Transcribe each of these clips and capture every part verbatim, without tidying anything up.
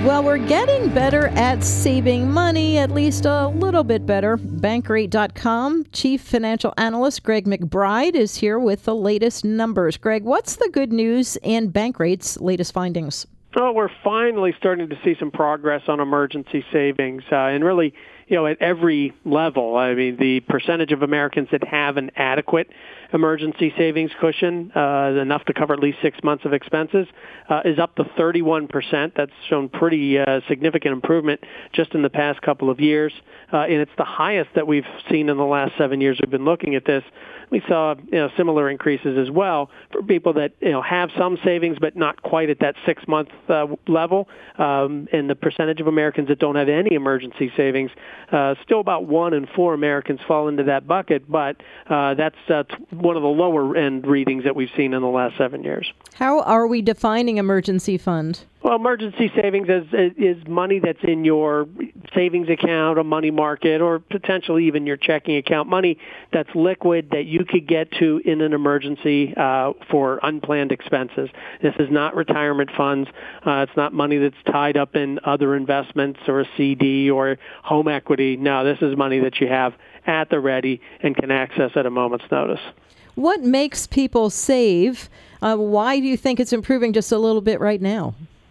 Well, we're getting better at saving money, at least a little bit better. Bankrate dot com Chief Financial Analyst Greg McBride is here with the latest numbers. Greg, what's the good news in Bankrate's latest findings? Well, we're finally starting to see some progress on emergency savings, uh, and really, you know, at every level. I mean, the percentage of Americans that have an adequate emergency savings cushion, uh, enough to cover at least six months of expenses, uh, is up to thirty-one percent. That's shown pretty uh, significant improvement just in the past couple of years, uh, and it's the highest that we've seen in the last seven years we've been looking at this. We saw, you know, similar increases as well for people that, you know, have some savings but not quite at that six-month uh, level. Um, and the percentage of Americans that don't have any emergency savings, uh, still about one in four Americans fall into that bucket, but uh, that's uh, one of the lower-end readings that we've seen in the last seven years. How are we defining emergency fund? Well, emergency savings is, is money that's in your savings account, a money market, or potentially even your checking account, money that's liquid that you could get to in an emergency uh, for unplanned expenses. This is not retirement funds. Uh, it's not money that's tied up in other investments or a C D or home equity. No, this is money that you have at the ready and can access at a moment's notice. What makes people save? Uh, why do you think it's improving just a little bit right now?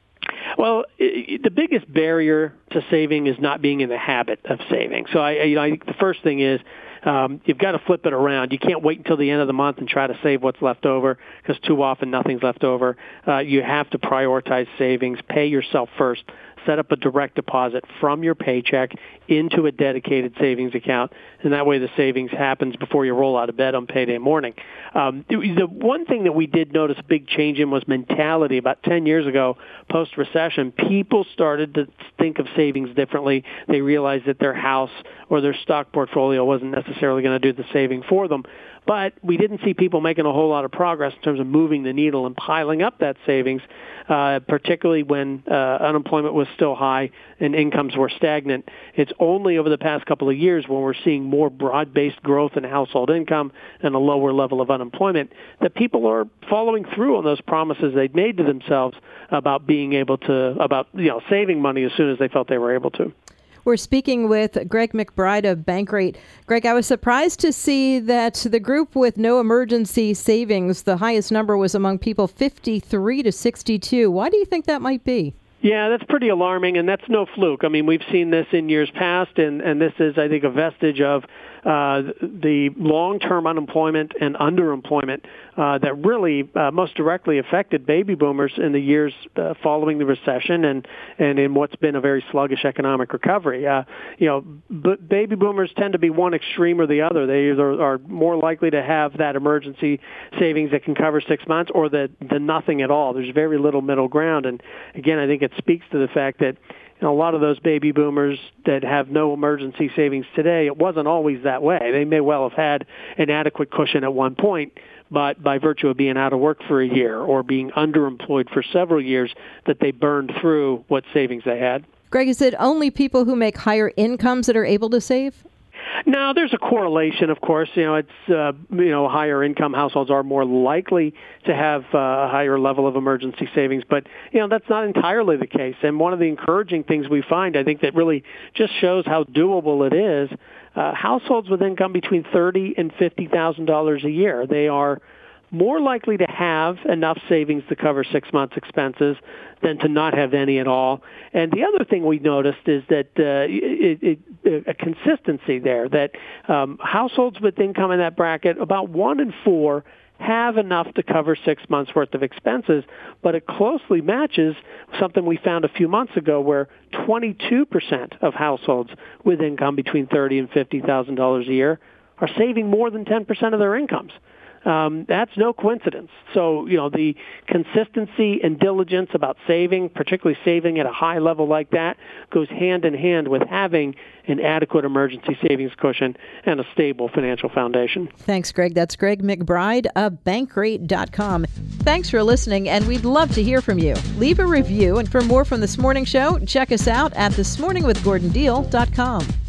Well, it, the biggest barrier to saving is not being in the habit of saving. So I, you know, I think the first thing is um, you've got to flip it around. You can't wait until the end of the month and try to save what's left over, because too often nothing's left over. Uh, you have to prioritize savings, pay yourself first, set up a direct deposit from your paycheck into a dedicated savings account, and that way the savings happens before you roll out of bed on payday morning. Um, the one thing that we did notice a big change in was mentality. About ten years ago, post-recession, people started to think of savings differently. They realized that their house or their stock portfolio wasn't necessarily going to do the saving for them. But we didn't see people making a whole lot of progress in terms of moving the needle and piling up that savings, uh, particularly when uh, unemployment was still high and incomes were stagnant. It's only over the past couple of years when we're seeing more broad-based growth in household income and a lower level of unemployment that people are following through on those promises they'd made to themselves about being able to, about, you know, saving money as soon as they felt they were able to. We're speaking with Greg McBride of Bankrate. Greg, I was surprised to see that the group with no emergency savings, the highest number was among people fifty-three to sixty-two. Why do you think that might be? Yeah, that's pretty alarming, and that's no fluke. I mean, we've seen this in years past, and, and this is, I think, a vestige of uh, the long-term unemployment and underemployment uh, that really uh, most directly affected baby boomers in the years uh, following the recession and, and in what's been a very sluggish economic recovery. Uh, you know, b- baby boomers tend to be one extreme or the other. They either are more likely to have that emergency savings that can cover six months or the, the nothing at all. There's very little middle ground, and again, I think it speaks to the fact that, you know, a lot of those baby boomers that have no emergency savings today, it wasn't always that way. They may well have had an adequate cushion at one point, but by virtue of being out of work for a year or being underemployed for several years, that they burned through what savings they had. Greg, is it only people who make higher incomes that are able to save? No, there's a correlation, of course. You know, it's, uh, you know, higher income households are more likely to have uh, a higher level of emergency savings. But, you know, that's not entirely the case. And one of the encouraging things we find, I think, that really just shows how doable it is, uh, households with income between thirty thousand dollars and fifty thousand dollars a year, they are more likely to have enough savings to cover six months' expenses than to not have any at all. And the other thing we noticed is that uh, it, it, a consistency there, that um, households with income in that bracket, about one in four have enough to cover six months' worth of expenses, but it closely matches something we found a few months ago where twenty-two percent of households with income between thirty thousand dollars and fifty thousand dollars a year are saving more than ten percent of their incomes. Um, that's no coincidence. So, you know, the consistency and diligence about saving, particularly saving at a high level like that, goes hand in hand with having an adequate emergency savings cushion and a stable financial foundation. Thanks, Greg. That's Greg McBride of Bankrate dot com. Thanks for listening, and we'd love to hear from you. Leave a review, and for more from This Morning Show, check us out at this morning with gordon deal dot com.